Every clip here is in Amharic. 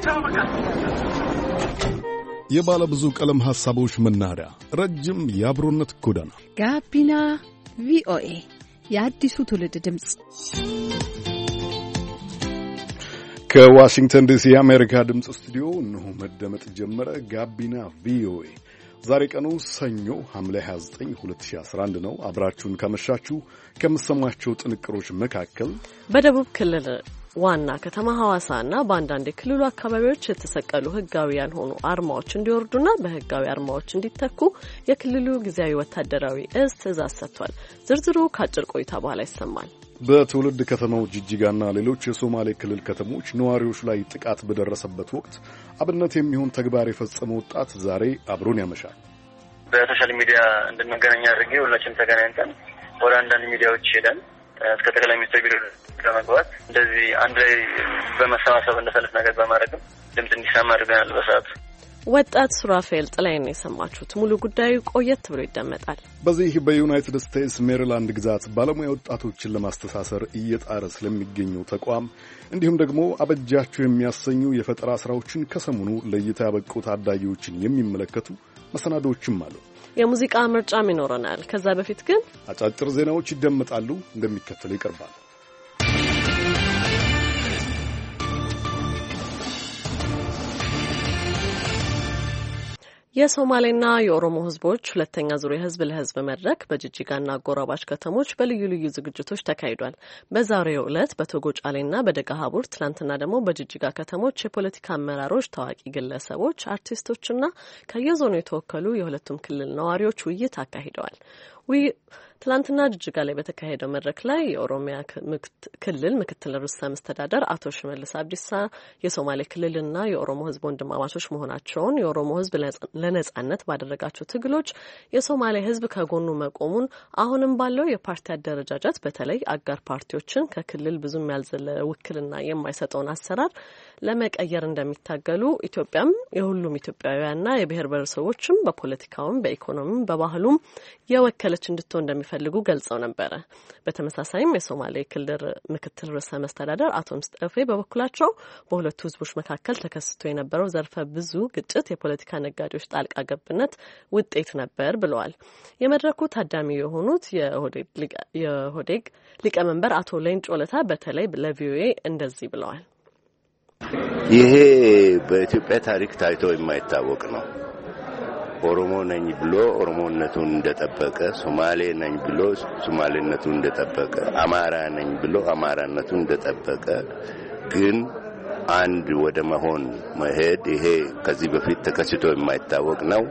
የባለ ብዙ ቀለም ሐሳቦች መናኸሪያ ረጅም የአብሮነት ጎዳና ጋቢና ቪኦኤ የአዲሱ ትውልድ ድምጽ ከዋሽንግተን ዲሲ የአሜሪካ ድምጽ ስቱዲዮ እነሆ መደመጥ ጀመረ። ጋቢና ቪኦኤ ዛሬ ቀኑ ሰኞ ሐምሌ 29 2011 ነው። አብራችሁን ካመሻችሁ ከምትሰሟቸው ጥንቅሮች መካከል በደቡብ ክልል ዋና ከተማ ሐዋሳና በአንዳንድ የክልሉ አካባቢዎች የተሰቀሉ ህጋዊ ያልሆኑ አርማዎች እንዲወርዱና በህጋዊ አርማዎች እንዲተኩ የክልሉ ጊዜያዊ ወታደራዊ እዝ ትዕዛዝ ሰጥቷል። ዝርዝሩ ከአጭር ቆይታ በኋላ ይሰማል። በትውልድ ከተማው ጅጅጋና ሌሎች የሶማሌ ክልል ከተሞች ነዋሪዎች ላይ ጥቃት በደረሰበት ወቅት አብነት የሚሆን ተግባር የፈጸመ ወጣት ዛሬ አብሮን ያመሻል። በሶሻል ሚዲያ እንድንገናኝ አድርጌ ሁላችንም ተገናኝተን ወደ አንዳንድ ሚዲያዎች ሄደን እስከ ጠቅላይ ሚኒስትር ቢሮ ለመግባት እንደዚህ አንድ ላይ በመሰባሰብ እንደሰለፍ ነገር በማድረግም ድምጽ እንዲሰማ አድርገናል። በሰዓቱ ወጣት ሱራፌል ጥላይን የሰማችሁት። ሙሉ ጉዳዩ ቆየት ብሎ ይደመጣል። በዚህ በዩናይትድ ስቴትስ ሜሪላንድ ግዛት ባለሙያ ወጣቶችን ለማስተሳሰር እየጣረ ስለሚገኘው ተቋም እንዲሁም ደግሞ አበጃቸው የሚያሰኙ የፈጠራ ስራዎችን ከሰሞኑ ለእይታ ያበቁ ታዳጊዎችን የሚመለከቱ መሰናዶዎችም አሉ። የሙዚቃ ምርጫም ይኖረናል። ከዛ በፊት ግን አጫጭር ዜናዎች ይደመጣሉ፣ እንደሚከተለው ይቀርባል። የሶማሌና የኦሮሞ ህዝቦች ሁለተኛ ዙር የህዝብ ለህዝብ መድረክ በጅጅጋና አጎራባች ከተሞች በልዩ ልዩ ዝግጅቶች ተካሂዷል። በዛሬው ዕለት በቶጎ ጫሌና በደጋሃቡር፣ ትላንትና ደግሞ በጅጅጋ ከተሞች የፖለቲካ አመራሮች፣ ታዋቂ ግለሰቦች፣ አርቲስቶችና ከየዞኑ የተወከሉ የሁለቱም ክልል ነዋሪዎች ውይይት አካሂደዋል። ትላንትና ጅጅጋ ላይ በተካሄደው መድረክ ላይ የኦሮሚያ ክልል ምክትል ርዕሰ መስተዳደር አቶ ሽመልስ አብዲሳ የሶማሌ ክልልና የኦሮሞ ህዝብ ወንድማማቾች መሆናቸውን፣ የኦሮሞ ህዝብ ለነጻነት ባደረጋቸው ትግሎች የሶማሌ ህዝብ ከጎኑ መቆሙን፣ አሁንም ባለው የፓርቲ አደረጃጀት በተለይ አጋር ፓርቲዎችን ከክልል ብዙም ያልዘለለ ውክልና የማይሰጠውን አሰራር ለመቀየር እንደሚታገሉ፣ ኢትዮጵያም የሁሉም ኢትዮጵያውያንና የብሔር ብሔረሰቦችም በፖለቲካውም በኢኮኖሚም በባህሉም የወከለች እንድትሆን እንደሚፈልጉ ገልጸው ነበረ። በተመሳሳይም የሶማሌ ክልል ምክትል ርዕሰ መስተዳደር አቶ ሙስጠፌ በበኩላቸው በሁለቱ ህዝቦች መካከል ተከስቶ የነበረው ዘርፈ ብዙ ግጭት የፖለቲካ ነጋዴዎች ጣልቃ ገብነት ውጤት ነበር ብለዋል። የመድረኩ ታዳሚ የሆኑት የኦህዴግ ሊቀመንበር አቶ ሌንጮ ለታ በተለይ ለቪኦኤ እንደዚህ ብለዋል። ይሄ በኢትዮጵያ ታሪክ ታይቶ የማይታወቅ ነው። ኦሮሞ ነኝ ብሎ ኦሮሞነቱን እንደጠበቀ፣ ሶማሌ ነኝ ብሎ ሶማሌነቱን እንደጠበቀ፣ አማራ ነኝ ብሎ አማራነቱን እንደጠበቀ ግን አንድ ወደ መሆን መሄድ ይሄ ከዚህ በፊት ተከስቶ የማይታወቅ ነው።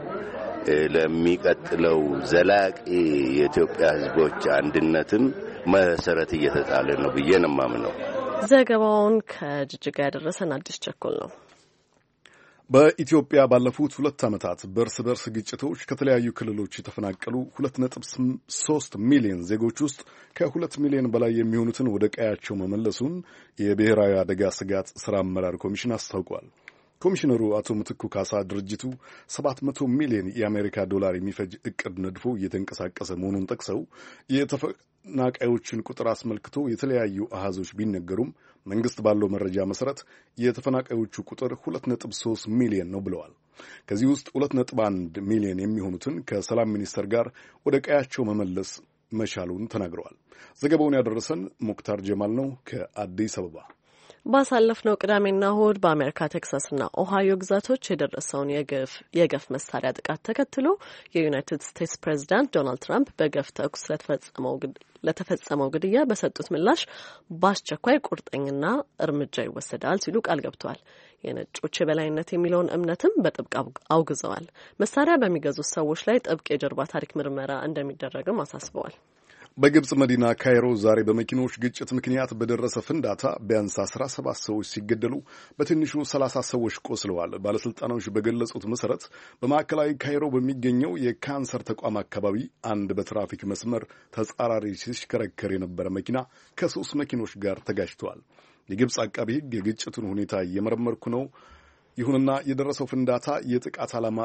ለሚቀጥለው ዘላቂ የኢትዮጵያ ህዝቦች አንድነትም መሰረት እየተጣለ ነው ብዬ ነው የማምነው። ዘገባውን ከጅጅጋ ያደረሰን አዲስ ቸኮል ነው። በኢትዮጵያ ባለፉት 2 ዓመታት በእርስ በርስ ግጭቶች ከተለያዩ ክልሎች የተፈናቀሉ 2.3 ሚሊዮን ዜጎች ውስጥ ከ2 ሚሊዮን በላይ የሚሆኑትን ወደ ቀያቸው መመለሱን የብሔራዊ አደጋ ስጋት ሥራ አመራር ኮሚሽን አስታውቋል። ኮሚሽነሩ አቶ ምትኩ ካሳ ድርጅቱ 700 ሚሊዮን የአሜሪካ ዶላር የሚፈጅ እቅድ ነድፎ እየተንቀሳቀሰ መሆኑን ጠቅሰው የተፈናቃዮችን ቁጥር አስመልክቶ የተለያዩ አሃዞች ቢነገሩም መንግስት ባለው መረጃ መሰረት የተፈናቃዮቹ ቁጥር 2.3 ሚሊዮን ነው ብለዋል። ከዚህ ውስጥ 2.1 ሚሊዮን የሚሆኑትን ከሰላም ሚኒስቴር ጋር ወደ ቀያቸው መመለስ መቻሉን ተናግረዋል። ዘገባውን ያደረሰን ሙክታር ጀማል ነው ከአዲስ አበባ። ባሳለፍነው ቅዳሜና እሁድ በአሜሪካ ቴክሳስና ኦሃዮ ግዛቶች የደረሰውን የገፍ መሳሪያ ጥቃት ተከትሎ የዩናይትድ ስቴትስ ፕሬዚዳንት ዶናልድ ትራምፕ በገፍ ተኩስ ለተፈጸመው ግድያ በሰጡት ምላሽ በአስቸኳይ ቁርጠኝና እርምጃ ይወሰዳል ሲሉ ቃል ገብተዋል። የነጮች የበላይነት የሚለውን እምነትም በጥብቅ አውግዘዋል። መሳሪያ በሚገዙት ሰዎች ላይ ጥብቅ የጀርባ ታሪክ ምርመራ እንደሚደረግም አሳስበዋል። በግብጽ መዲና ካይሮ ዛሬ በመኪኖች ግጭት ምክንያት በደረሰ ፍንዳታ ቢያንስ 17 ሰዎች ሲገደሉ በትንሹ 30 ሰዎች ቆስለዋል። ባለስልጣኖች በገለጹት መሰረት በማዕከላዊ ካይሮ በሚገኘው የካንሰር ተቋም አካባቢ አንድ በትራፊክ መስመር ተጻራሪ ሲሽከረከር የነበረ መኪና ከ3 መኪኖች ጋር ተጋጭተዋል። የግብጽ አቃቢ ሕግ የግጭቱን ሁኔታ እየመረመርኩ ነው፣ ይሁንና የደረሰው ፍንዳታ የጥቃት ዓላማ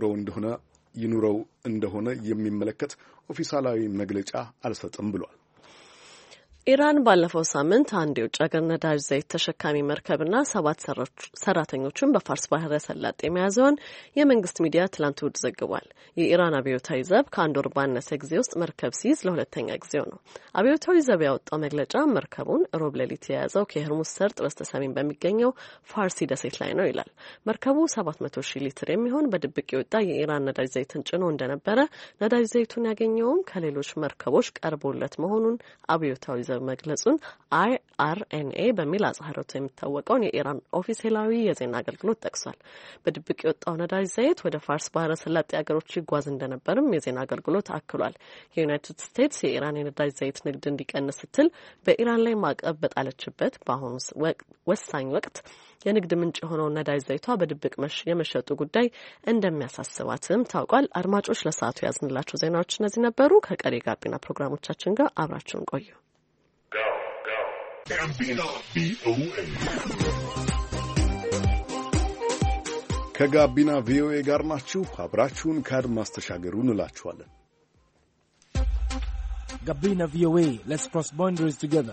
ይኑረው እንደሆነ የሚመለከት ኦፊሳላዊ መግለጫ አልሰጥም ብሏል። ኢራን ባለፈው ሳምንት አንድ የውጭ ሀገር ነዳጅ ዘይት ተሸካሚ መርከብና 7 ሰራተኞችን በፋርስ ባህረ ሰላጤ መያዟን የመንግስት ሚዲያ ትላንት እሁድ ዘግቧል። የኢራን አብዮታዊ ዘብ ከአንድ ወር ባነሰ ጊዜ ውስጥ መርከብ ሲይዝ ለሁለተኛ ጊዜው ነው። አብዮታዊ ዘብ ያወጣው መግለጫ መርከቡን ሮብ ሌሊት የያዘው ከሆርሙዝ ሰርጥ በስተሰሜን በሚገኘው ፋርሲ ደሴት ላይ ነው ይላል። መርከቡ 700,000 ሊትር የሚሆን በድብቅ የወጣ የኢራን ነዳጅ ዘይትን ጭኖ እንደነበረ፣ ነዳጅ ዘይቱን ያገኘውም ከሌሎች መርከቦች ቀርቦለት መሆኑን አብዮታዊ ዘብ መግለጹን IRNA በሚል አጽህሮት የሚታወቀውን የኢራን ኦፊሴላዊ የዜና አገልግሎት ጠቅሷል። በድብቅ የወጣው ነዳጅ ዘይት ወደ ፋርስ ባህረ ሰላጤ ሀገሮች ይጓዝ እንደነበርም የዜና አገልግሎት አክሏል። የዩናይትድ ስቴትስ የኢራን የነዳጅ ዘይት ንግድ እንዲቀንስ ስትል በኢራን ላይ ማዕቀብ በጣለችበት በአሁኑ ወሳኝ ወቅት የንግድ ምንጭ የሆነው ነዳጅ ዘይቷ በድብቅ የመሸጡ ጉዳይ እንደሚያሳስባትም ታውቋል። አድማጮች ለሰዓቱ ያዝንላቸው ዜናዎች እነዚህ ነበሩ። ከቀሪ ጋቢና ፕሮግራሞቻችን ጋር አብራችሁን ቆዩ። ከጋቢና ቪኦኤ ጋር ናችሁ። አብራችሁን ከአድማስ ተሻገሩ እንላችኋለን። ጋቢና ቪኦኤ let's cross boundaries together.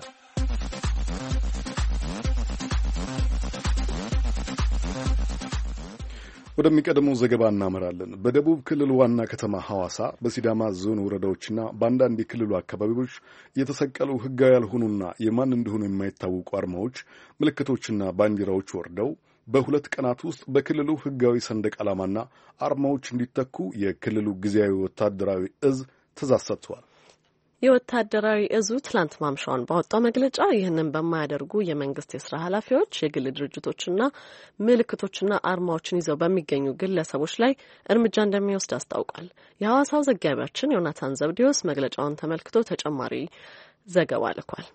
ወደሚቀድመው ዘገባ እናመራለን። በደቡብ ክልል ዋና ከተማ ሐዋሳ በሲዳማ ዞን ወረዳዎችና በአንዳንድ የክልሉ አካባቢዎች የተሰቀሉ ሕጋዊ ያልሆኑና የማን እንደሆኑ የማይታወቁ አርማዎች፣ ምልክቶችና ባንዲራዎች ወርደው በ2 ቀናት ውስጥ በክልሉ ሕጋዊ ሰንደቅ ዓላማና አርማዎች እንዲተኩ የክልሉ ጊዜያዊ ወታደራዊ እዝ ትዕዛዝ ሰጥቷል። የወታደራዊ እዙ ትላንት ማምሻውን ባወጣው መግለጫ ይህንን በማያደርጉ የመንግስት የስራ ኃላፊዎች፣ የግል ድርጅቶችና ምልክቶችና አርማዎችን ይዘው በሚገኙ ግለሰቦች ላይ እርምጃ እንደሚወስድ አስታውቋል። የሐዋሳው ዘጋቢያችን ዮናታን ዘብዴዎስ መግለጫውን ተመልክቶ ተጨማሪ ዘገባ ልኳል።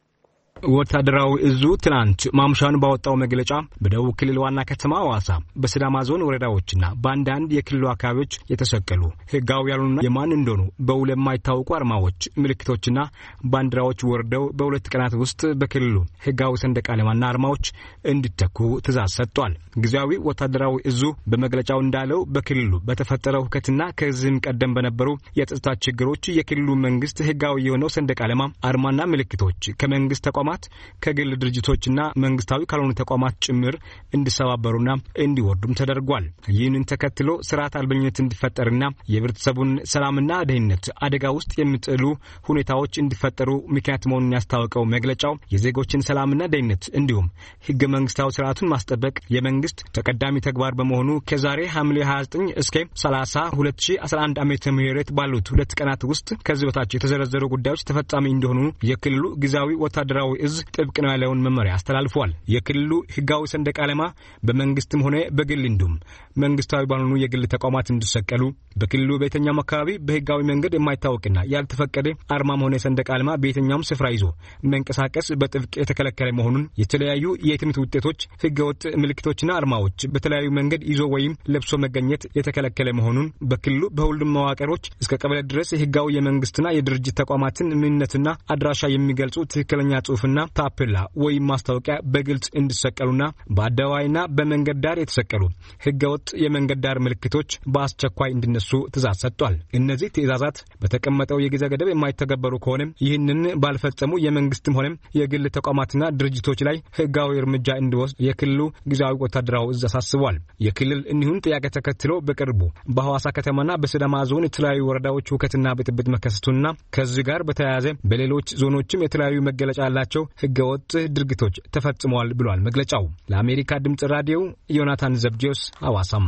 ወታደራዊ እዙ ትናንት ማምሻውን ባወጣው መግለጫ በደቡብ ክልል ዋና ከተማ ሐዋሳ በሲዳማ ዞን ወረዳዎችና በአንዳንድ የክልሉ አካባቢዎች የተሰቀሉ ሕጋዊ ያልሆኑና የማን እንደሆኑ በውል የማይታወቁ አርማዎች፣ ምልክቶችና ባንዲራዎች ወርደው በ2 ቀናት ውስጥ በክልሉ ሕጋዊ ሰንደቅ ዓላማና አርማዎች እንዲተኩ ትዕዛዝ ሰጥቷል። ጊዜያዊ ወታደራዊ እዙ በመግለጫው እንዳለው በክልሉ በተፈጠረው ሁከትና ከዚህም ቀደም በነበሩ የጸጥታ ችግሮች የክልሉ መንግስት ሕጋዊ የሆነው ሰንደቅ ዓላማ፣ አርማና ምልክቶች ከመንግስት ተቋማት ከግል ድርጅቶችና መንግስታዊ ካልሆኑ ተቋማት ጭምር እንዲሰባበሩና እንዲወርዱም ተደርጓል። ይህንን ተከትሎ ስርዓት አልበኝነት እንዲፈጠርና የህብረተሰቡን ሰላምና ደህንነት አደጋ ውስጥ የሚጥሉ ሁኔታዎች እንዲፈጠሩ ምክንያት መሆኑን ያስታወቀው መግለጫው የዜጎችን ሰላምና ደህንነት እንዲሁም ህገ መንግስታዊ ስርዓቱን ማስጠበቅ የመንግስት ተቀዳሚ ተግባር በመሆኑ ከዛሬ ሐምሌ 29 እስከ 30 2011 ዓመተ ምህረት ባሉት 2 ቀናት ውስጥ ከዚህ በታች የተዘረዘሩ ጉዳዮች ተፈጻሚ እንደሆኑ የክልሉ ጊዜያዊ ወታደራዊ እዝ ጥብቅ ነው ያለውን መመሪያ አስተላልፏል። የክልሉ ህጋዊ ሰንደቅ ዓላማ በመንግስትም ሆነ በግል እንዲሁም መንግስታዊ ባልሆኑ የግል ተቋማት እንዲሰቀሉ፣ በክልሉ በየትኛውም አካባቢ በህጋዊ መንገድ የማይታወቅና ያልተፈቀደ አርማም ሆነ ሰንደቅ ዓላማ በየትኛውም ስፍራ ይዞ መንቀሳቀስ በጥብቅ የተከለከለ መሆኑን፣ የተለያዩ የትምህርት ውጤቶች፣ ህገወጥ ምልክቶችና አርማዎች በተለያዩ መንገድ ይዞ ወይም ለብሶ መገኘት የተከለከለ መሆኑን፣ በክልሉ በሁሉም መዋቅሮች እስከ ቀበሌ ድረስ ህጋዊ የመንግስትና የድርጅት ተቋማትን ምንነትና አድራሻ የሚገልጹ ትክክለኛ ጽሑፍና ታፔላ ወይም ማስታወቂያ በግልጽ እንዲሰቀሉና በአደባባይና በመንገድ ዳር የተሰቀሉ ህገወጥ የመንገድ ዳር ምልክቶች በአስቸኳይ እንዲነሱ ትዕዛዝ ሰጥቷል። እነዚህ ትዕዛዛት በተቀመጠው የጊዜ ገደብ የማይተገበሩ ከሆነ ይህንን ባልፈጸሙ የመንግስትም ሆነ የግል ተቋማትና ድርጅቶች ላይ ህጋዊ እርምጃ እንዲወስድ የክልሉ ጊዜያዊ ወታደራዊ እዝ አሳስቧል። የክልል እኒሁን ጥያቄ ተከትሎ በቅርቡ በሐዋሳ ከተማና በሲዳማ ዞን የተለያዩ ወረዳዎች ሁከትና ብጥብጥ መከሰቱና ከዚህ ጋር በተያያዘ በሌሎች ዞኖችም የተለያዩ መገለጫ ያላቸው ህገወጥ ድርጊቶች ተፈጽመዋል ብሏል መግለጫው። ለአሜሪካ ድምጽ ራዲዮ ዮናታን ዘብዴዎስ ሐዋሳም።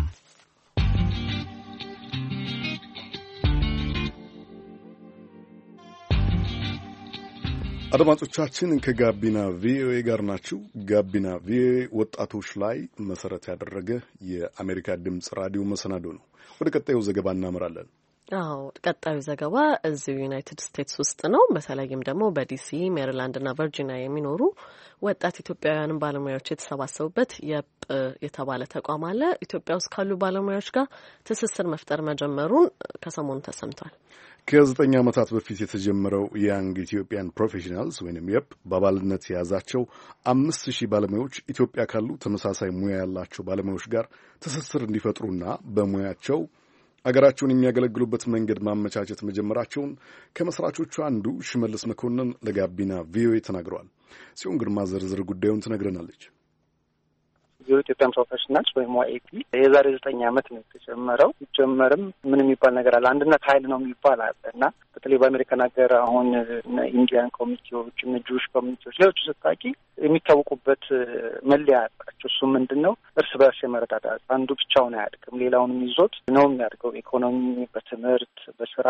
አድማጮቻችን ከጋቢና ቪኦኤ ጋር ናችሁ። ጋቢና ቪኦኤ ወጣቶች ላይ መሰረት ያደረገ የአሜሪካ ድምጽ ራዲዮ መሰናዶ ነው። ወደ ቀጣዩ ዘገባ እናመራለን። ቀጣዩ ዘገባ እዚሁ ዩናይትድ ስቴትስ ውስጥ ነው። በተለይም ደግሞ በዲሲ፣ ሜሪላንድ እና ቨርጂኒያ የሚኖሩ ወጣት ኢትዮጵያውያን ባለሙያዎች የተሰባሰቡበት የፕ የተባለ ተቋም አለ። ኢትዮጵያ ውስጥ ካሉ ባለሙያዎች ጋር ትስስር መፍጠር መጀመሩን ከሰሞኑ ተሰምቷል። ከ9 ዓመታት በፊት የተጀመረው ያንግ ኢትዮጵያን ፕሮፌሽናልስ ወይም የፕ በአባልነት የያዛቸው 5000 ባለሙያዎች ኢትዮጵያ ካሉ ተመሳሳይ ሙያ ያላቸው ባለሙያዎች ጋር ትስስር እንዲፈጥሩና በሙያቸው አገራቸውን የሚያገለግሉበት መንገድ ማመቻቸት መጀመራቸውን ከመስራቾቹ አንዱ ሽመልስ መኮንን ለጋቢና ቪኦኤ ተናግረዋል። ጽዮን ግርማ ዝርዝር ጉዳዩን ትነግረናለች። የኢትዮጵያ ፕሮፌሽናልስ ወይም ዋኤፒ የዛሬ 9 ዓመት ነው የተጀመረው። ሲጀመርም ምን የሚባል ነገር አለ፣ አንድነት ኃይል ነው የሚባል አለ እና በተለይ በአሜሪካን ሀገር አሁን ኢንዲያን ኮሚኒቲዎች፣ ጁዊሽ ኮሚኒቲዎች፣ ሌሎቹ ስታቂ የሚታወቁበት መለያ አላቸው። እሱ ምንድን ነው? እርስ በርስ የመረዳዳት አንዱ ብቻውን አያድግም፣ ሌላውንም ይዞት ነው የሚያድገው። ኢኮኖሚ፣ በትምህርት፣ በስራ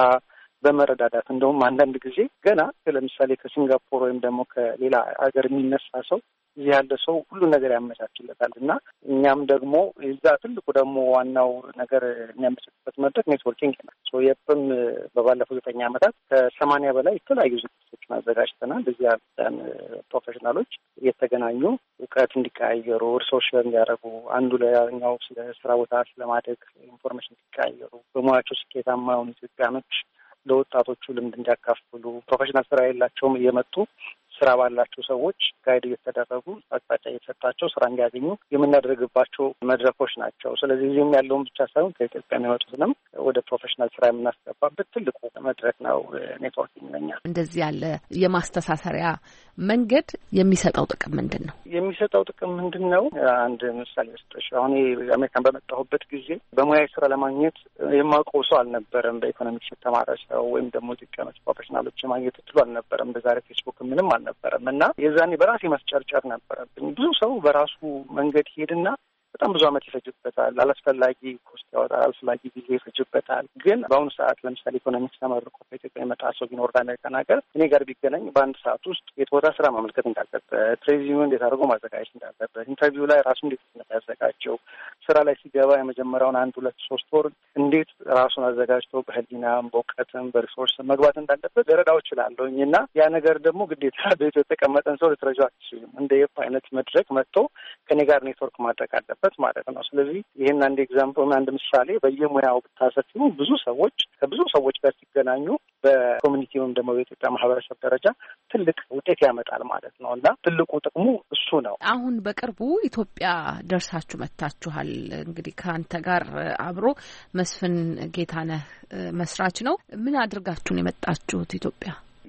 በመረዳዳት እንደውም አንዳንድ ጊዜ ገና ለምሳሌ ከሲንጋፖር ወይም ደግሞ ከሌላ ሀገር የሚነሳ ሰው እዚህ ያለ ሰው ሁሉ ነገር ያመቻችለታል እና እኛም ደግሞ እዛ ትልቁ ደግሞ ዋናው ነገር የሚያመቻችበት መድረክ ኔትወርኪንግ ነው። የፕም በባለፉት 9 ዓመታት ከ80 በላይ የተለያዩ ዝግጅቶችን አዘጋጅተናል። እዚህ ያለን ፕሮፌሽናሎች የተገናኙ እውቀት እንዲቀያየሩ፣ እርሶች እንዲያደርጉ፣ አንዱ ለኛው ስለ ስራ ቦታ ስለማደግ ኢንፎርሜሽን እንዲቀያየሩ፣ በሙያቸው ስኬታማ የሆኑ ኢትዮጵያኖች ለወጣቶቹ ልምድ እንዲያካፍሉ፣ ፕሮፌሽናል ስራ የላቸውም እየመጡ ስራ ባላቸው ሰዎች ጋይድ እየተደረጉ አቅጣጫ እየተሰጣቸው ስራ እንዲያገኙ የምናደርግባቸው መድረኮች ናቸው። ስለዚህ እዚህም ያለውን ብቻ ሳይሆን ከኢትዮጵያ የሚመጡትንም ወደ ፕሮፌሽናል ስራ የምናስገባበት ትልቁ መድረክ ነው ኔትወርኪንግ ነኛ። እንደዚህ ያለ የማስተሳሰሪያ መንገድ የሚሰጠው ጥቅም ምንድን ነው? የሚሰጠው ጥቅም ምንድን ነው? አንድ ምሳሌ ስጠሽ። አሁን አሜሪካን በመጣሁበት ጊዜ በሙያዊ ስራ ለማግኘት የማውቀው ሰው አልነበረም። በኢኮኖሚክስ የተማረ ሰው ወይም ደግሞ ኢትዮጵያኖች ፕሮፌሽናሎች ማግኘት እድሉ አልነበረም። በዛሬ ፌስቡክ ምንም አልነበረም እና የዛኔ በራሴ ማስጨርጨር ነበረብኝ። ብዙ ሰው በራሱ መንገድ ሄድና በጣም ብዙ ዓመት ይፈጅበታል። አላስፈላጊ ኮስት ያወጣል፣ አላስፈላጊ ጊዜ ይፈጅበታል። ግን በአሁኑ ሰዓት ለምሳሌ ኢኮኖሚክስ ተመርቆ በኢትዮጵያ የመጣ ሰው ቢኖር አሜሪካን ሀገር እኔ ጋር ቢገናኝ በአንድ ሰዓት ውስጥ የት ቦታ ስራ ማመልከት እንዳለበት፣ ሬዚዩም እንዴት አድርጎ ማዘጋጀት እንዳለበት፣ ኢንተርቪው ላይ ራሱ እንዴት ያዘጋጀው፣ ስራ ላይ ሲገባ የመጀመሪያውን 1፣ 2፣ 3 ወር እንዴት ራሱን አዘጋጅቶ በህሊናም በእውቀትም በሪሶርስ መግባት እንዳለበት ልረዳው እችላለሁኝ እና ያ ነገር ደግሞ ግዴታ በኢትዮጵያ የተቀመጠን ሰው ልትረጃ አትችልም። እንደ የፕ አይነት መድረክ መጥቶ ከኔ ጋር ኔትወርክ ማድረግ አለበት ማለት ነው። ስለዚህ ይህን አንድ ኤግዛምፕል፣ አንድ ምሳሌ በየሙያው ብታሰፊው ብዙ ሰዎች ከብዙ ሰዎች ጋር ሲገናኙ በኮሚኒቲ ወይም ደግሞ በኢትዮጵያ ማህበረሰብ ደረጃ ትልቅ ውጤት ያመጣል ማለት ነው እና ትልቁ ጥቅሙ እሱ ነው። አሁን በቅርቡ ኢትዮጵያ ደርሳችሁ መጥታችኋል። እንግዲህ ከአንተ ጋር አብሮ መስፍን ጌታነህ መስራች ነው። ምን አድርጋችሁን የመጣችሁት ኢትዮጵያ?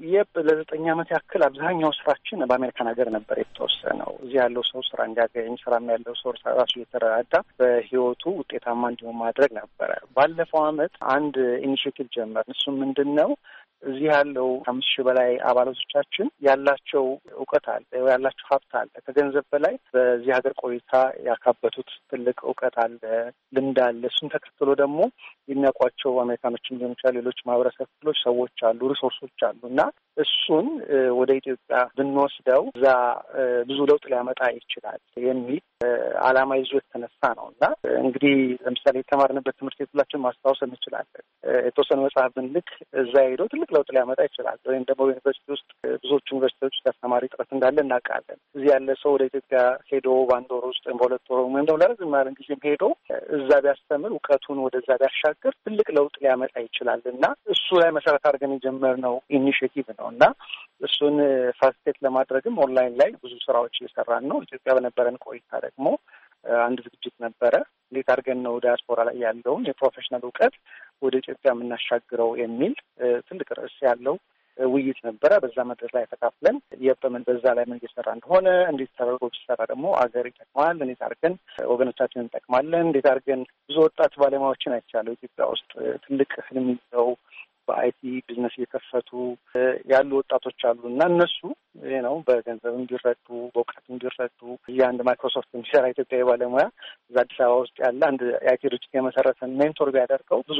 ለ9 ዓመት ያክል አብዛኛው ስራችን በአሜሪካን ሀገር ነበር የተወሰነው። እዚህ ያለው ሰው ስራ እንዲያገኝ፣ ስራም ያለው ሰው ራሱ እየተረዳዳ በህይወቱ ውጤታማ እንዲሆን ማድረግ ነበረ። ባለፈው ዓመት አንድ ኢኒሽቲቭ ጀመርን። እሱ ምንድን ነው? እዚህ ያለው 5,000 በላይ አባላቶቻችን ያላቸው እውቀት አለ፣ ያላቸው ሀብት አለ። ከገንዘብ በላይ በዚህ ሀገር ቆይታ ያካበቱት ትልቅ እውቀት አለ፣ ልምድ አለ። እሱን ተከትሎ ደግሞ የሚያውቋቸው አሜሪካኖችን ሊሆን ይችላል፣ ሌሎች ማህበረሰብ ክፍሎች ሰዎች አሉ፣ ሪሶርሶች አሉ እና እሱን ወደ ኢትዮጵያ ብንወስደው እዛ ብዙ ለውጥ ሊያመጣ ይችላል የሚል ዓላማ ይዞ የተነሳ ነው እና እንግዲህ ለምሳሌ የተማርንበት ትምህርት ቤት ሁላችን ማስታወስ እንችላለን። የተወሰነ መጽሐፍ ብንልክ እዛ ሄዶ ትልቅ ለውጥ ሊያመጣ ይችላል። ወይም ደግሞ በዩኒቨርሲቲ ውስጥ ብዙዎቹ ዩኒቨርሲቲዎች ውስጥ አስተማሪ ጥረት እንዳለ እናውቃለን። እዚህ ያለ ሰው ወደ ኢትዮጵያ ሄዶ በ1 ወር ውስጥ ወይም በ2 ወር ወይም ደግሞ ለረዝም ያለ ጊዜም ሄዶ እዛ ቢያስተምር እውቀቱን ወደዛ ቢያሻገር ትልቅ ለውጥ ሊያመጣ ይችላል እና እሱ ላይ መሰረት አድርገን የጀመርነው ኢኒሽቲቭ ነው እና እሱን ፋሲሊቴት ለማድረግም ኦንላይን ላይ ብዙ ስራዎች እየሰራን ነው። ኢትዮጵያ በነበረን ቆይታ ደግሞ አንድ ዝግጅት ነበረ። እንዴት አድርገን ነው ዲያስፖራ ላይ ያለውን የፕሮፌሽናል እውቀት ወደ ኢትዮጵያ የምናሻግረው የሚል ትልቅ ርዕስ ያለው ውይይት ነበረ። በዛ መድረክ ላይ ተካፍለን የበምን በዛ ላይ ምን እየሰራ እንደሆነ፣ እንዴት ተደርጎ ቢሰራ ደግሞ አገር ይጠቅማል፣ እንዴት አድርገን ወገኖቻችንን እንጠቅማለን፣ እንዴት አድርገን ብዙ ወጣት ባለሙያዎችን አይቻለሁ ኢትዮጵያ ውስጥ ትልቅ ህልም ይዘው በአይቲ ቢዝነስ እየከፈቱ ያሉ ወጣቶች አሉ እና እነሱ ነው በገንዘብ እንዲረዱ፣ በእውቀት እንዲረዱ የአንድ ማይክሮሶፍት የሚሰራ ኢትዮጵያዊ ባለሙያ እዛ አዲስ አበባ ውስጥ ያለ አንድ የአይቲ ድርጅት የመሰረተን ሜንቶር ቢያደርገው ብዙ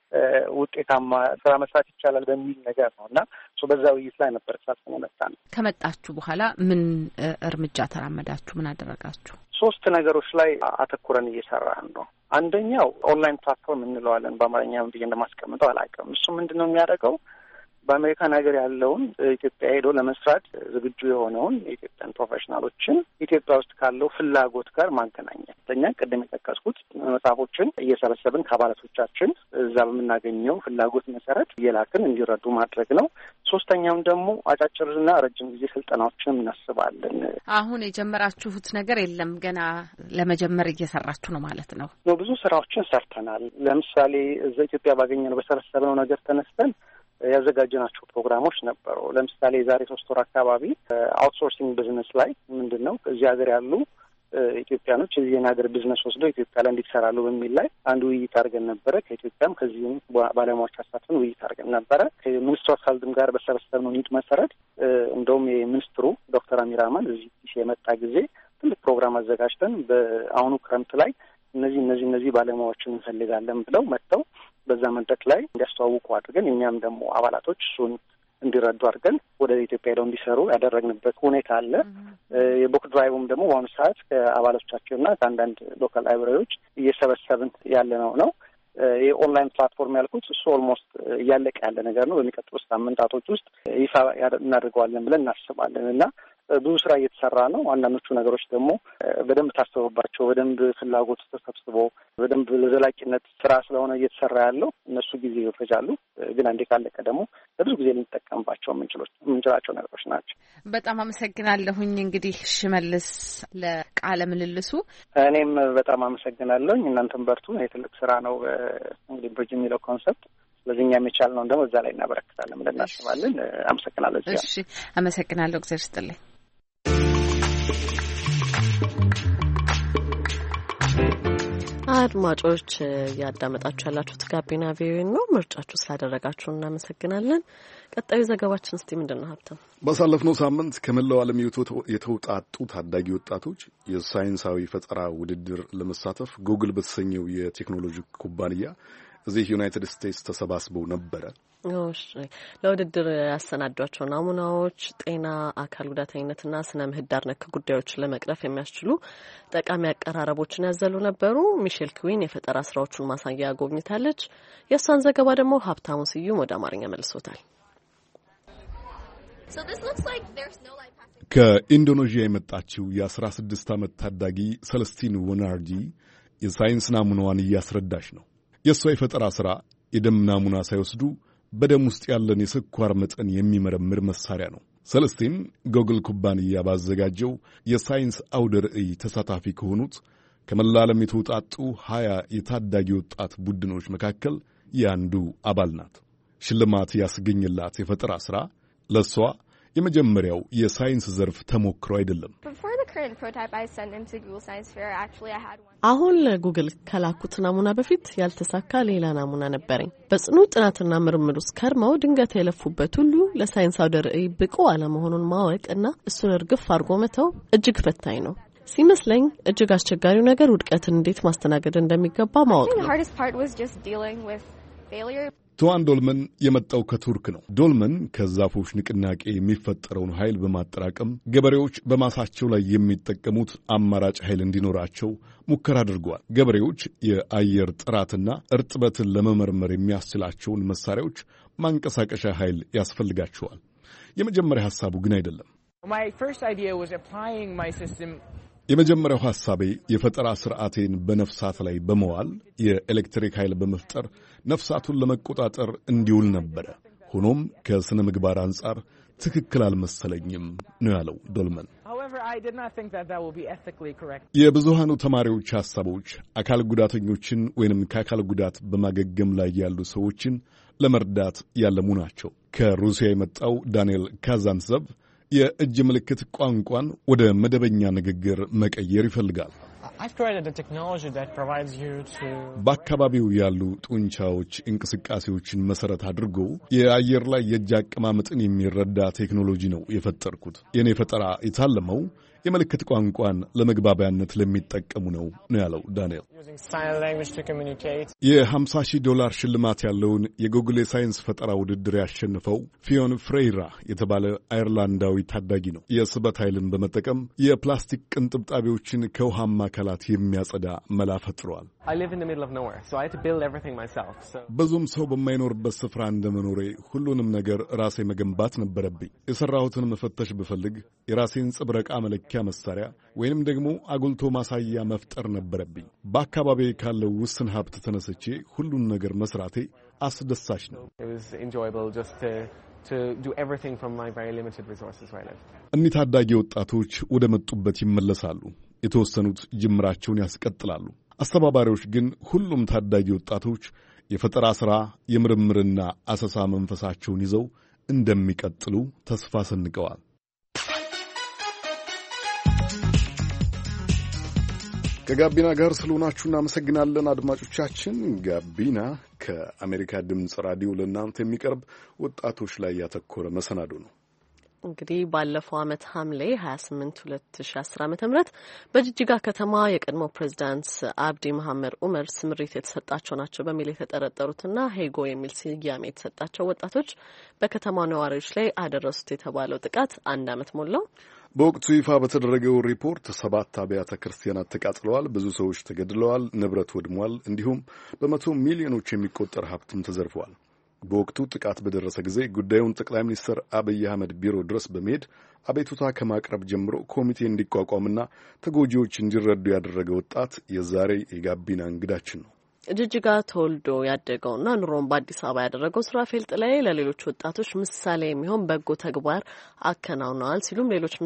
ውጤታማ ስራ መስራት ይቻላል በሚል ነገር ነው እና በዛ ውይይት ላይ ነበር ተሳትፈን መጣ ነው። ከመጣችሁ በኋላ ምን እርምጃ ተራመዳችሁ? ምን አደረጋችሁ? 3 ነገሮች ላይ አተኩረን እየሰራን ነው። አንደኛው ኦንላይን ፕላትፎርም እንለዋለን። በአማርኛ ብዬ እንደማስቀምጠው አላውቅም። እሱ ምንድን ነው የሚያደርገው? በአሜሪካን ሀገር ያለውን ኢትዮጵያ ሄዶ ለመስራት ዝግጁ የሆነውን የኢትዮጵያን ፕሮፌሽናሎችን ኢትዮጵያ ውስጥ ካለው ፍላጎት ጋር ማገናኘት። ለኛ ቅድም የጠቀስኩት መጽሐፎችን እየሰበሰብን ከአባላቶቻችን እዛ በምናገኘው ፍላጎት መሰረት እየላክን እንዲረዱ ማድረግ ነው። ሶስተኛውም ደግሞ አጫጭርና ረጅም ጊዜ ስልጠናዎችንም እናስባለን። አሁን የጀመራችሁት ነገር የለም? ገና ለመጀመር እየሰራችሁ ነው ማለት ነው? ብዙ ስራዎችን ሰርተናል። ለምሳሌ እዛ ኢትዮጵያ ባገኘነው በሰበሰብነው ነገር ተነስተን ያዘጋጀናቸው ፕሮግራሞች ነበሩ። ለምሳሌ የዛሬ 3 ወር አካባቢ አውትሶርሲንግ ቢዝነስ ላይ ምንድን ነው እዚህ ሀገር ያሉ ኢትዮጵያኖች የዚህን ሀገር ቢዝነስ ወስደው ኢትዮጵያ ላይ እንዲሰራሉ በሚል ላይ አንድ ውይይት አድርገን ነበረ። ከኢትዮጵያም ከዚህም ባለሙያዎች አሳትፈን ውይይት አድርገን ነበረ። ከሚኒስትሩ ኦፍ ሄልዝም ጋር በሰበሰብነው ኒድ መሰረት እንደውም የሚኒስትሩ ዶክተር አሚር አህመድ እዚህ የመጣ ጊዜ ትልቅ ፕሮግራም አዘጋጅተን በአሁኑ ክረምት ላይ እነዚህ ባለሙያዎችን እንፈልጋለን ብለው መጥተው በዛ መድረክ ላይ እንዲያስተዋውቁ አድርገን እኛም ደግሞ አባላቶች እሱን እንዲረዱ አድርገን ወደ ኢትዮጵያ ሄደው እንዲሰሩ ያደረግንበት ሁኔታ አለ። የቡክ ድራይቭም ደግሞ በአሁኑ ሰዓት ከአባሎቻቸውና ከአንዳንድ ሎካል ላይብራሪዎች እየሰበሰብን ያለ ነው። የኦንላይን ፕላትፎርም ያልኩት እሱ ኦልሞስት እያለቀ ያለ ነገር ነው። በሚቀጥሉት ሳምንታቶች ውስጥ ይፋ እናደርገዋለን ብለን እናስባለን እና ብዙ ስራ እየተሰራ ነው። አንዳንዶቹ ነገሮች ደግሞ በደንብ ታስበባቸው በደንብ ፍላጎት ተሰብስቦ በደንብ ለዘላቂነት ስራ ስለሆነ እየተሰራ ያለው እነሱ ጊዜ ይፈጃሉ። ግን አንዴ ካለቀ ደግሞ ለብዙ ጊዜ ልንጠቀምባቸው የምንችላቸው ነገሮች ናቸው። በጣም አመሰግናለሁኝ። እንግዲህ ሽመልስ ለቃለ ምልልሱ እኔም በጣም አመሰግናለሁኝ። እናንተም በርቱ። ይሄ ትልቅ ስራ ነው እንግዲህ ብሪጅ የሚለው ኮንሰፕት። ስለዚህ እኛም የቻልነውን ደግሞ እዛ ላይ እናበረክታለን ብለን እናስባለን። አመሰግናለሁ። እሺ፣ አመሰግናለሁ። እግዚአብሔር ይስጥልኝ። አድማጮች ያዳመጣችሁ ያላችሁት ጋቢና ቪኦኤ ነው። ምርጫችሁ ስላደረጋችሁ እናመሰግናለን። ቀጣዩ ዘገባችን እስቲ ምንድን ነው ሀብታም? ባሳለፍነው ሳምንት ከመላው ዓለም የተውጣጡ ታዳጊ ወጣቶች የሳይንሳዊ ፈጠራ ውድድር ለመሳተፍ ጉግል በተሰኘው የቴክኖሎጂ ኩባንያ እዚህ ዩናይትድ ስቴትስ ተሰባስበው ነበረ። ለውድድር ያሰናዷቸው ናሙናዎች ጤና፣ አካል ጉዳተኝነትና ስነ ምህዳር ነክ ጉዳዮችን ለመቅረፍ የሚያስችሉ ጠቃሚ አቀራረቦችን ያዘሉ ነበሩ። ሚሼል ክዊን የፈጠራ ስራዎቹን ማሳያ ጎብኝታለች። የእሷን ዘገባ ደግሞ ሀብታሙ ስዩም ወደ አማርኛ መልሶታል። ከኢንዶኔዥያ የመጣችው የ16 ዓመት ታዳጊ ሰለስቲን ወናርጂ የሳይንስ ናሙናዋን እያስረዳች ነው። የእሷ የፈጠራ ሥራ የደም ናሙና ሳይወስዱ በደም ውስጥ ያለን የስኳር መጠን የሚመረምር መሳሪያ ነው። ሰለስቲን ጉግል ኩባንያ ባዘጋጀው የሳይንስ አውደ ርዕይ ተሳታፊ ከሆኑት ከመላ ዓለም የተውጣጡ 20 የታዳጊ ወጣት ቡድኖች መካከል የአንዱ አባል ናት። ሽልማት ያስገኝላት የፈጠራ ሥራ ለእሷ የመጀመሪያው የሳይንስ ዘርፍ ተሞክሮ አይደለም። አሁን ለጉግል ከላኩት ናሙና በፊት ያልተሳካ ሌላ ናሙና ነበረኝ። በጽኑ ጥናትና ምርምር ውስጥ ከርመው ድንገት የለፉበት ሁሉ ለሳይንስ አውደ ርዕይ ብቁ አለመሆኑን ማወቅ እና እሱን እርግፍ አድርጎ መተው እጅግ ፈታኝ ነው። ሲመስለኝ እጅግ አስቸጋሪው ነገር ውድቀትን እንዴት ማስተናገድ እንደሚገባ ማወቅ ነው። ቱዋን ዶልመን የመጣው ከቱርክ ነው። ዶልመን ከዛፎች ንቅናቄ የሚፈጠረውን ኃይል በማጠራቀም ገበሬዎች በማሳቸው ላይ የሚጠቀሙት አማራጭ ኃይል እንዲኖራቸው ሙከራ አድርገዋል። ገበሬዎች የአየር ጥራትና እርጥበትን ለመመርመር የሚያስችላቸውን መሳሪያዎች ማንቀሳቀሻ ኃይል ያስፈልጋቸዋል። የመጀመሪያ ሐሳቡ ግን አይደለም። የመጀመሪያው ሐሳቤ የፈጠራ ስርዓቴን በነፍሳት ላይ በመዋል የኤሌክትሪክ ኃይል በመፍጠር ነፍሳቱን ለመቆጣጠር እንዲውል ነበረ። ሆኖም ከስነ ምግባር አንጻር ትክክል አልመሰለኝም ነው ያለው ዶልመን። የብዙሃኑ ተማሪዎች ሐሳቦች አካል ጉዳተኞችን ወይንም ከአካል ጉዳት በማገገም ላይ ያሉ ሰዎችን ለመርዳት ያለሙ ናቸው። ከሩሲያ የመጣው ዳንኤል ካዛንትዘቭ የእጅ ምልክት ቋንቋን ወደ መደበኛ ንግግር መቀየር ይፈልጋል። በአካባቢው ያሉ ጡንቻዎች እንቅስቃሴዎችን መሰረት አድርጎ የአየር ላይ የእጅ አቀማመጥን የሚረዳ ቴክኖሎጂ ነው የፈጠርኩት። የኔ ፈጠራ የታለመው የምልክት ቋንቋን ለመግባቢያነት ለሚጠቀሙ ነው ያለው ዳንኤል። $50,000 ሽልማት ያለውን የጉግል የሳይንስ ፈጠራ ውድድር ያሸንፈው ፊዮን ፍሬይራ የተባለ አይርላንዳዊ ታዳጊ ነው። የስበት ኃይልን በመጠቀም የፕላስቲክ ቅንጥብጣቢዎችን ከውሃማ አካላት የሚያጸዳ መላ ፈጥሯል። ብዙም ሰው በማይኖርበት ስፍራ እንደመኖሬ ሁሉንም ነገር ራሴ መገንባት ነበረብኝ። የሠራሁትን መፈተሽ ብፈልግ የራሴን ጽብረቃ መለኪያ መሳሪያ ወይንም ደግሞ አጉልቶ ማሳያ መፍጠር ነበረብኝ። በአካባቢ ካለው ውስን ሀብት ተነስቼ ሁሉን ነገር መስራቴ አስደሳች ነው። እኒህ ታዳጊ ወጣቶች ወደ መጡበት ይመለሳሉ። የተወሰኑት ጅምራቸውን ያስቀጥላሉ። አስተባባሪዎች ግን ሁሉም ታዳጊ ወጣቶች የፈጠራ ሥራ፣ የምርምርና አሰሳ መንፈሳቸውን ይዘው እንደሚቀጥሉ ተስፋ ሰንቀዋል። ከጋቢና ጋር ስለሆናችሁ እናመሰግናለን አድማጮቻችን። ጋቢና ከአሜሪካ ድምፅ ራዲዮ ለእናንተ የሚቀርብ ወጣቶች ላይ ያተኮረ መሰናዶ ነው። እንግዲህ ባለፈው ዓመት ሐምሌ 28 2010 ዓ.ም በጅጅጋ ከተማ የቀድሞ ፕሬዝዳንት አብዲ መሐመድ ዑመር ስምሪት የተሰጣቸው ናቸው በሚል የተጠረጠሩትና ሄጎ የሚል ስያሜ የተሰጣቸው ወጣቶች በከተማው ነዋሪዎች ላይ አደረሱት የተባለው ጥቃት 1 ዓመት ሞላው። በወቅቱ ይፋ በተደረገው ሪፖርት 7 አብያተ ክርስቲያናት ተቃጥለዋል፣ ብዙ ሰዎች ተገድለዋል፣ ንብረት ወድሟል፣ እንዲሁም በ100 ሚሊዮኖች የሚቆጠር ሀብትም ተዘርፈዋል። በወቅቱ ጥቃት በደረሰ ጊዜ ጉዳዩን ጠቅላይ ሚኒስትር አብይ አህመድ ቢሮ ድረስ በመሄድ አቤቱታ ከማቅረብ ጀምሮ ኮሚቴ እንዲቋቋምና ተጎጂዎች እንዲረዱ ያደረገ ወጣት የዛሬ የጋቢና እንግዳችን ነው። ጅጅጋ ተወልዶ ያደገውና ኑሮን በአዲስ አበባ ያደረገው ሱራፌል ጥላዬ ለሌሎች ወጣቶች ምሳሌ የሚሆን በጎ ተግባር አከናውነዋል ሲሉም ሌሎች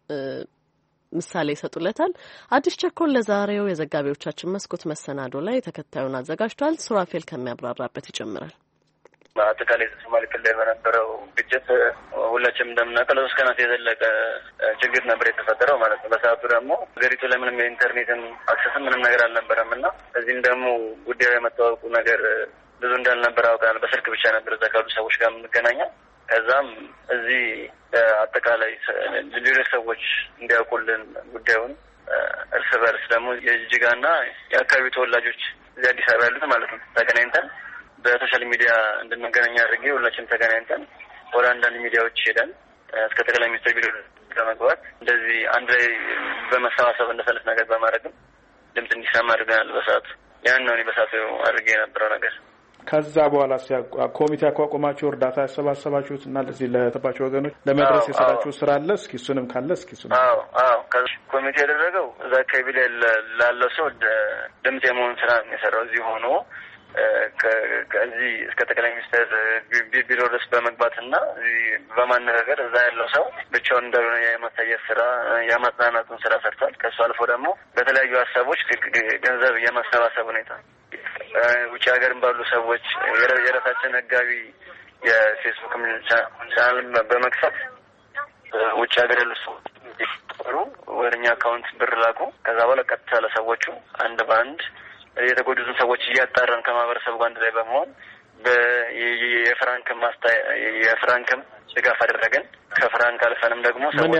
ምሳሌ ይሰጡለታል። አዲስ ቸኮል ለዛሬው የዘጋቢዎቻችን መስኮት መሰናዶ ላይ ተከታዩን አዘጋጅቷል። ሱራፌል ከሚያብራራበት ይጀምራል። በአጠቃላይ ሶማሌ ክልል በነበረው ግጭት ሁላችንም እንደምናውቀው ለ3 ቀናት የዘለቀ ችግር ነበር የተፈጠረው ማለት ነው። በሰዓቱ ደግሞ ሀገሪቱ ላይ ምንም የኢንተርኔትን አክሰስም ምንም ነገር አልነበረም እና እዚህም ደግሞ ጉዳዩ የመታወቁ ነገር ብዙ እንዳልነበር አውቀናል። በስልክ ብቻ ነበር እዛ ካሉ ሰዎች ጋር የምንገናኘው። ከዛም እዚህ አጠቃላይ ሌሎች ሰዎች እንዲያውቁልን ጉዳዩን እርስ በርስ ደግሞ የጅጅጋና የአካባቢው ተወላጆች እዚህ አዲስ አበባ ያሉት ማለት ነው ተገናኝተን በሶሻል ሚዲያ እንድንገናኝ አድርጌ ሁላችንም ተገናኝተን ወደ አንዳንድ ሚዲያዎች ሄደን እስከ ጠቅላይ ሚኒስትር ቢሮ ለመግባት እንደዚህ አንድ ላይ በመሰባሰብ እንደሰለፍ ነገር በማድረግም ድምፅ እንዲሰማ አድርገናል። በሰዓቱ ያን ነው እኔ በሰዓቱ አድርጌ የነበረው ነገር። ከዛ በኋላ ኮሚቴ አቋቁማችሁ እርዳታ ያሰባሰባችሁት እና ለዚህ ለተባቸው ወገኖች ለመድረስ የሰራችሁ ስራ አለ? እስኪ እሱንም ካለ እስኪ እሱንም። ኮሚቴ ያደረገው እዛ አካባቢ ላይ ላለው ሰው ድምፅ የመሆን ስራ የሰራው እዚህ ሆኖ ከዚህ እስከ ጠቅላይ ሚኒስትር ቢሮ ድረስ በመግባትና በማነጋገር እዛ ያለው ሰው ብቻውን እንዳልሆነ የማሳየት ስራ የማጽናናቱን ስራ ሰርቷል። ከሱ አልፎ ደግሞ በተለያዩ ሀሳቦች ገንዘብ የማሰባሰብ ሁኔታ ውጭ ሀገርም ባሉ ሰዎች የራሳችን ህጋዊ የፌስቡክ ቻናል በመክፈት ውጭ ሀገር ያሉ ሰዎች እንዲቆሩ ወደኛ አካውንት ብር ላኩ። ከዛ በኋላ ቀጥታ ለሰዎቹ አንድ በአንድ የተጎዱትን ሰዎች እያጣራን ከማህበረሰቡ ጋር አንድ ላይ በመሆን የፍራንክም ድጋፍ አደረግን። ከፍራንክ አልፈንም ደግሞ ሰዎች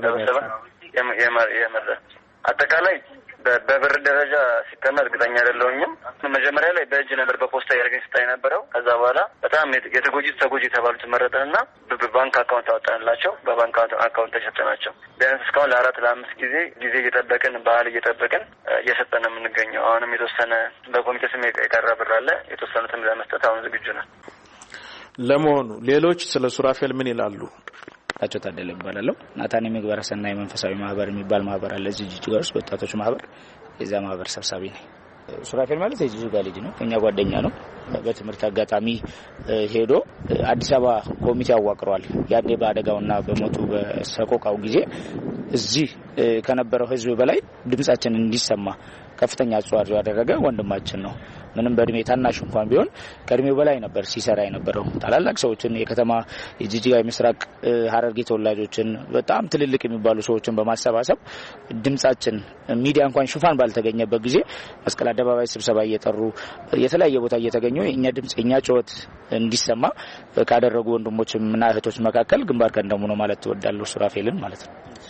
የመረ አጠቃላይ በብር ደረጃ ሲተማ እርግጠኛ አይደለሁኝም። መጀመሪያ ላይ በእጅ ነበር በፖስታ ያደርገኝ ስታይ ነበረው። ከዛ በኋላ በጣም ተጎጂ የተባሉት መረጠንና በባንክ አካውንት አወጣንላቸው። በባንክ አካውንት ተሰጠናቸው። ቢያንስ እስካሁን ለ4-5 ጊዜ እየጠበቅን ባህል እየጠበቅን እየሰጠን ነው የምንገኘው። አሁንም የተወሰነ በኮሚቴ ስም የቀረ ብር አለ። የተወሰኑትም ለመስጠት አሁን ዝግጁ ነን። ለመሆኑ ሌሎች ስለ ሱራፌል ምን ይላሉ? ታቸው ታደለ ይባላል። ናታን የምግባረ ሰናይ መንፈሳዊ ማህበር የሚባል ማህበር አለ እዚህ ጅጅጋ ውስጥ ወጣቶች ማህበር። የዛ ማህበር ሰብሳቢ ነኝ። ሱራፌል ማለት የጅጅጋ ልጅ ነው፣ እኛ ጓደኛ ነው። በትምህርት አጋጣሚ ሄዶ አዲስ አበባ ኮሚቴ አዋቅሯል። ያኔ በአደጋውና በሞቱ በሰቆቃው ጊዜ እዚህ ከነበረው ህዝብ በላይ ድምጻችን እንዲሰማ ከፍተኛ አስተዋጽኦ ያደረገ ወንድማችን ነው። ምንም በእድሜ ታናሽ እንኳን ቢሆን ከእድሜው በላይ ነበር ሲሰራ የነበረው። ታላላቅ ሰዎችን የከተማ የጅጅጋ የምስራቅ ሀረርጌ ተወላጆችን በጣም ትልልቅ የሚባሉ ሰዎችን በማሰባሰብ ድምጻችን ሚዲያ እንኳን ሽፋን ባልተገኘበት ጊዜ መስቀል አደባባይ ስብሰባ እየጠሩ የተለያየ ቦታ እየተገኙ የኛ ድምጽ የኛ ጩኸት እንዲሰማ ካደረጉ ወንድሞችና እህቶች መካከል ግንባር ቀደሙ ነው ማለት እወዳለሁ። ሱራፌልን ማለት ነው። እዛ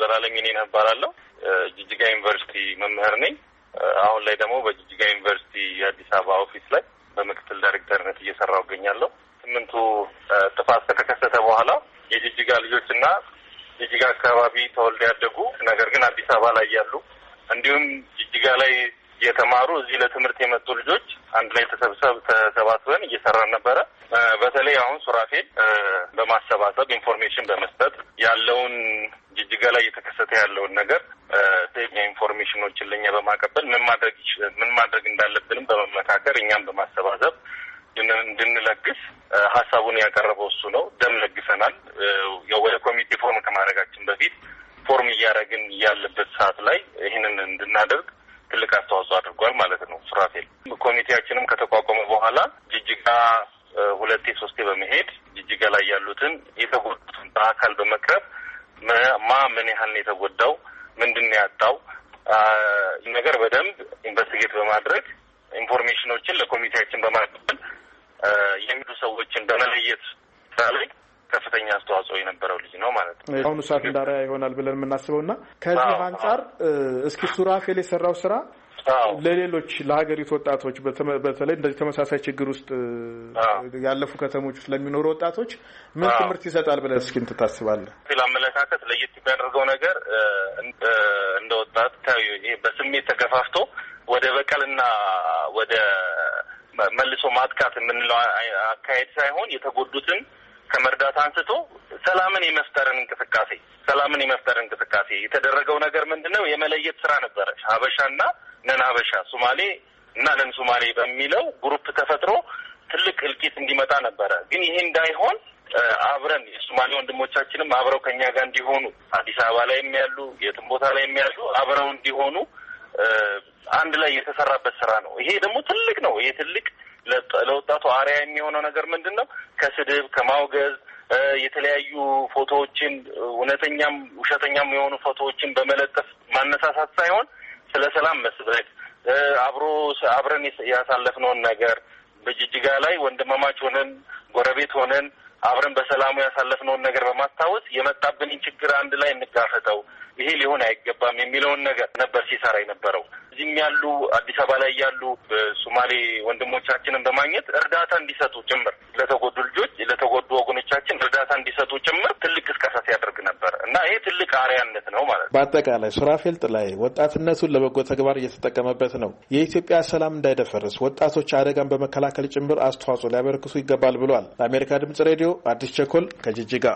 ዘላለም እኔ ነባራለሁ ጅጅጋ ዩኒቨርሲቲ መምህር ነኝ አሁን ላይ ደግሞ በጅጅጋ ዩኒቨርሲቲ የአዲስ አበባ ኦፊስ ላይ በምክትል ዳይሬክተርነት እየሰራሁ እገኛለሁ ስምንቱ ጥፋት ከተከሰተ በኋላ የጅጅጋ ልጆችና ጅጅጋ አካባቢ ተወልደው ያደጉ ነገር ግን አዲስ አበባ ላይ ያሉ እንዲሁም ጅጅጋ ላይ የተማሩ እዚህ ለትምህርት የመጡ ልጆች አንድ ላይ ተሰባስበን እየሰራን ነበረ በተለይ አሁን ሱራፌል በማሰባሰብ ኢንፎርሜሽን በመስጠት ያለውን ጅጅጋ ላይ የተከሰተ ያለውን ነገር ኢንፎርሜሽኖችን ለኛ በማቀበል ምን ማድረግ እንዳለብንም በመመካከር እኛም በማሰባሰብ እንድንለግስ ሐሳቡን ያቀረበው እሱ ነው ደም ለግሰናል የወደ ኮሚቴ ፎርም ከማድረጋችን በፊት ፎርም እያደረግን ያለበት ሰዓት ላይ ይሄንን እንድናደርግ ትልቅ አስተዋጽኦ አድርጓል ማለት ነው ሱራፌል ኮሚቴያችንም ከተቋቋመ በኋላ ጅጅጋ 2-3 በመሄድ ጅጅጋ ላይ ያሉትን የተጎዱትን በአካል በመቅረብ ምን ያህል ነው የተጎዳው ምንድነው ያጣው ነገር በደንብ ኢንቨስቲጌት በማድረግ ኢንፎርሜሽኖችን ለኮሚቴያችን በማቀበል የሚዱ ሰዎችን በመለየት ላይ ከፍተኛ አስተዋጽኦ የነበረው ልጅ ነው ማለት ነው አሁን ሰዓት እንዳሪያ ይሆናል ብለን የምናስበውና ከዚህ አንፃር እስኪ ሱራፌል የሰራው ስራ ለሌሎች ለሀገሪቱ ወጣቶች በተለይ እንደዚህ ተመሳሳይ ችግር ውስጥ ያለፉ ከተሞች ውስጥ ለሚኖሩ ወጣቶች ምን ትምህርት ይሰጣል ብለህ እስኪ እንታስባለህ ለአመለካከት ለየት የሚያደርገው ነገር እንደ ወጣት ይሄ በስሜት ተገፋፍቶ ወደ በቀልና ወደ መልሶ ማጥቃት የምንለው አካሄድ ሳይሆን የተጎዱትን ከመርዳት አንስቶ ሰላምን የመፍጠር እንቅስቃሴ የተደረገው ነገር ምንድነው የመለየት ስራ ነበረ ሀበሻና ነን ሀበሻ ሶማሌ እና ነን ሶማሌ በሚለው ግሩፕ ተፈጥሮ ትልቅ እልቂት እንዲመጣ ነበረ ግን ይሄ እንዳይሆን አብረን የሶማሌ ወንድሞቻችንም አብረው ከኛ ጋር እንዲሆኑ አዲስ አበባ ላይም ያሉ የትም ቦታ ላይም ያሉ አብረው እንዲሆኑ አንድ ላይ የተሰራበት ስራ ነው ይሄ ደግሞ ትልቅ ነው ይሄ ትልቅ ለወጣቱ አሪያ የሚሆነው ነገር ምንድነው ከስድብ ከማውገዝ የተለያዩ ፎቶዎችን እውነተኛም ውሸተኛም የሆኑ ፎቶዎችን በመለጠፍ ማነሳሳት ሳይሆን ስለ ሰላም መስበክ አብረን ያሳለፍነውን ነገር በጅጅጋ ላይ ወንድማማች ሆነን ጎረቤት ሆነን አብረን በሰላሙ ያሳለፍነውን ነገር በማስታወስ የመጣብንን ችግር አንድ ላይ እንጋፈጠው ይሄ ሊሆን አይገባም የሚለውን ነገር ነበር ሲሰራ የነበረው እዚህም ያሉ አዲስ አበባ ላይ ያሉ ሶማሌ ወንድሞቻችንን በማግኘት እርዳታ እንዲሰጡ ጭምር ለተጎዱ ልጆች ለተጎዱ ወገኖቻችን እርዳታ እንዲሰጡ ጭምር ትልቅ ቅስቀሳ ያደርግ ነበር እና ይሄ ትልቅ አሪያነት ነው ማለት ነው በአጠቃላይ ሱራፌል ጥላይ ወጣትነቱን ለበጎ ተግባር እየተጠቀመበት ነው የኢትዮጵያ ሰላም እንዳይደፈርስ ወጣቶች አደጋን በመከላከል ጭምር አስተዋጽኦ ሊያበረክቱ ይገባል ብሏል ለአሜሪካ ድምጽ ሬዲዮ አዲስ ቸኮል ከጅጅጋ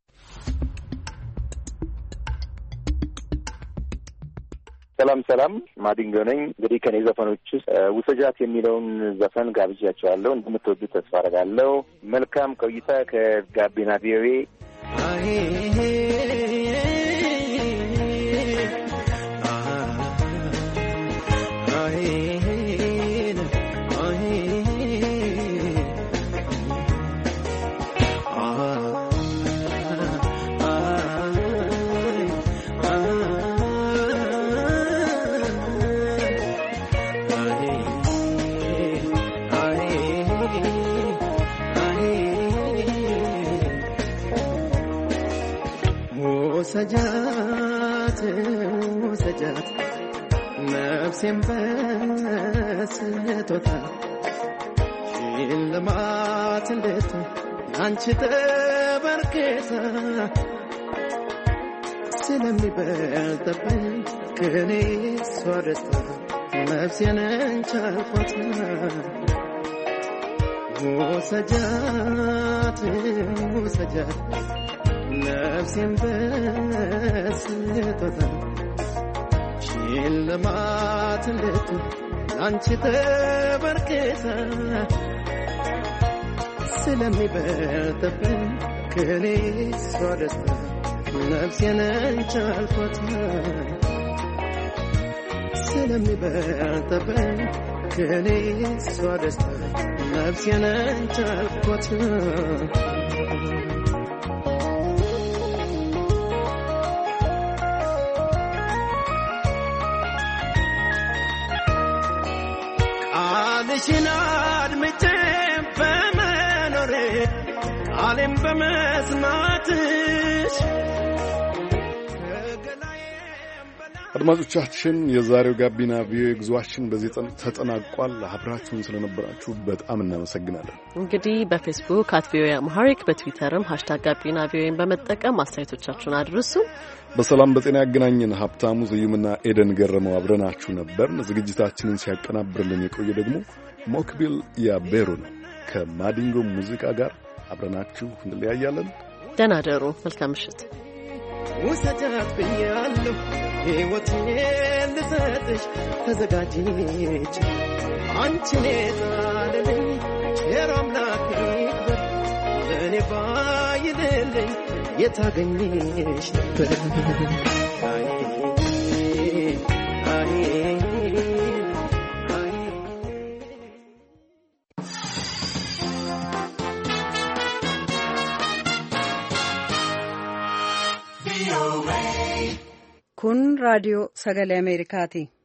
ሰላም ማዲንጎ ነኝ እንግዲህ ከኔ ዘፈኖች ውሰጃት የሚለውን ዘፈን ጋብዣቸዋለሁ እንደምትወዱት ተስፋ አደርጋለሁ መልካም ቆይታ ከጋቢና ቪኦኤ وسجات نفسي بسطوتا شيل ما تلت አንቺ ተበርኬታ ስለሚበልጥብኝ ከኔ ሷደስታ ነፍሴን እንቻልኳት وسجات ነፍሴን በስጦታ ሽልማት ልትሆን አንቺ ተበርክታ ስለሚበልጥብኝ ከኔ እሷ ደስታ ነፍሴን እንቻልኳት ስለሚበልጥብኝ ከኔ እሷ ደስታ ነፍሴን እንቻልኳት ሽናድ መቼም በመኖሬ ቃሌም በመስማትሽ አድማጮቻችን የዛሬው ጋቢና ቪኦኤ ጉዟችን በዚህ ተጠናቋል። አብራችሁን ስለነበራችሁ በጣም እናመሰግናለን። እንግዲህ በፌስቡክ @ቪኦኤ አምሃሪክ በትዊተርም #ጋቢና ቪኦኤን በመጠቀም አስተያየቶቻችሁን አድርሱ። በሰላም በጤና ያገናኘን። ሀብታሙ ስዩምና ኤደን ገረመው አብረናችሁ ነበርን። ዝግጅታችንን ሲያቀናብርልን የቆየ ደግሞ ሞክቢል ያቤሩ ነው። ከማዲንጎ ሙዚቃ ጋር አብረናችሁ እንለያያለን። ደህና ደሩ። መልካም ምሽት። ውሰጃት ብያለሁ ሕይወቴን ልሰጥሽ ተዘጋጅች አንቺን የጣለልኝ ቸር አምላክ ይክበር ለእኔ ባይልልኝ የታገኝሽ ነበር kun raadiyoo sagalee Ameerikaati.